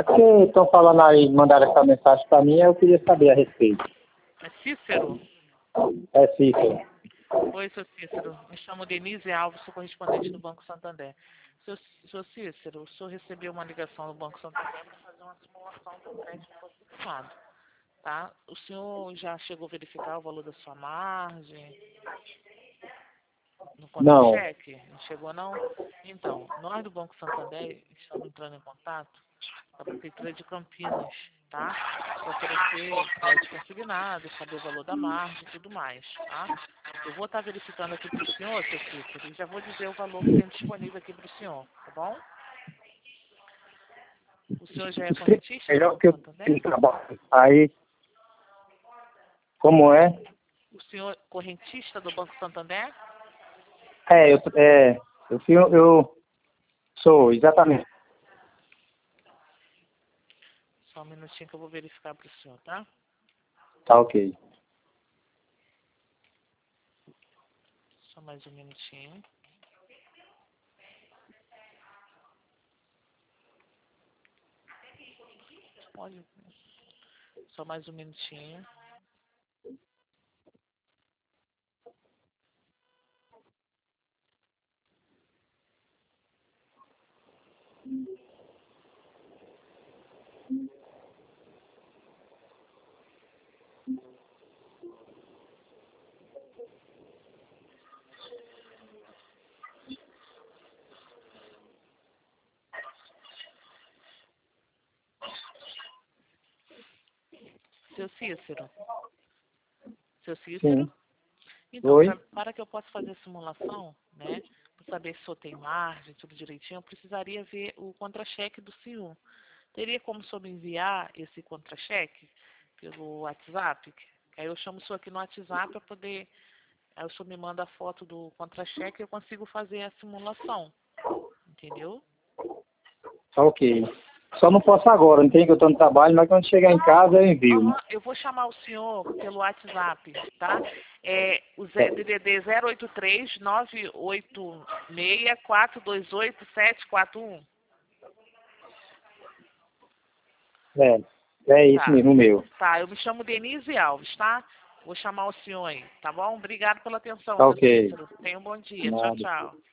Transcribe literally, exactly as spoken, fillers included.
É porque estão falando aí, mandaram essa mensagem para mim, eu queria saber a respeito. É Cícero? É Cícero. Oi, seu Cícero. Me chamo Denise Alves, sou correspondente do Banco Santander. Seu, seu Cícero, o senhor recebeu uma ligação do Banco Santander para fazer uma simulação do crédito participado, tá? O senhor já chegou a verificar o valor da sua margem? No Não. contra-cheque? Não chegou, não? Então, nós do Banco Santander estamos entrando em contato com a Prefeitura de Campinas, tá? Para oferecer crédito consignado, saber o valor da margem e tudo mais, tá? Eu vou estar verificando aqui para o senhor, seu Cícero, e já vou dizer o valor que tem disponível aqui para o senhor, tá bom? O senhor já é correntista do Melhor Banco que eu Santander? tenho trabalho. Aí, como é? O senhor é correntista do Banco Santander? É, eu, é, eu, eu, eu sou, exatamente. Só um minutinho que eu vou verificar para o senhor, tá? Tá ok. Só mais um minutinho. Pode. Só mais um minutinho. Seu Cícero? Seu Cícero? Sim. Então, Oi? pra, para que eu possa fazer a simulação, né, para saber se o senhor tem margem, tudo direitinho, eu precisaria ver o contra-cheque do senhor. Teria como o senhor me enviar esse contra-cheque pelo WhatsApp? Aí eu chamo o senhor aqui no WhatsApp para poder... Aí o senhor me manda a foto do contra-cheque e eu consigo fazer a simulação. Entendeu? Tá ok. Só não posso agora, não tem que eu tô no trabalho, mas quando chegar em casa eu envio. Aham, eu vou chamar o senhor pelo WhatsApp, tá? É o D D D zero oito três nove oito seis quatro dois oito sete quatro um. É, é isso Tá, mesmo, o meu. tá. Eu me chamo Denise Alves, tá? Vou chamar o senhor aí, tá bom? Obrigado pela atenção, Tá seu ok. Cícero. Tenha um bom dia. Tchau, Nada. tchau.